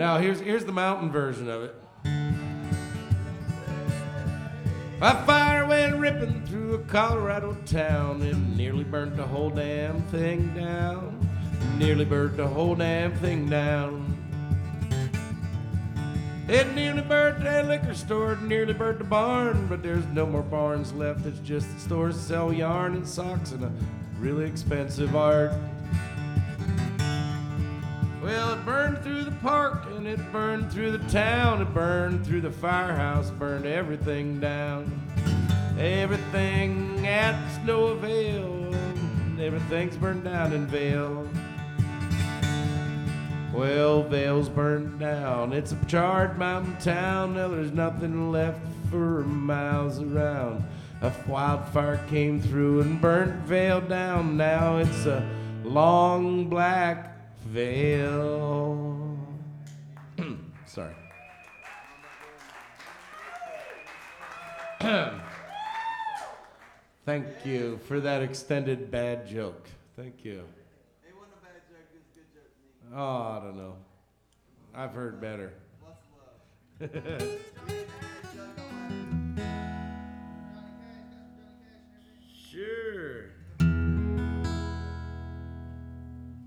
Now here's the mountain version of it. A fire went ripping through a Colorado town and nearly burnt the whole damn thing down. Nearly burnt the whole damn thing down. It nearly burnt that liquor store, it nearly burnt the barn, but there's no more barns left. It's just the stores that sell yarn and socks and a really expensive art. Well, it burned through the park and it burned through the town. It burned through the firehouse, burned everything down. Everything at no avail. Everything's burned down in Vail. Well, Vail's burned down. It's a charred mountain town. Now there's nothing left for miles around. A wildfire came through and burnt Vail down. Now it's a long black veil. Sorry. Thank you for that extended bad joke. Thank you. It wasn't a bad joke, it was a good joke to me. Oh, I don't know. I've heard better. Lots of love.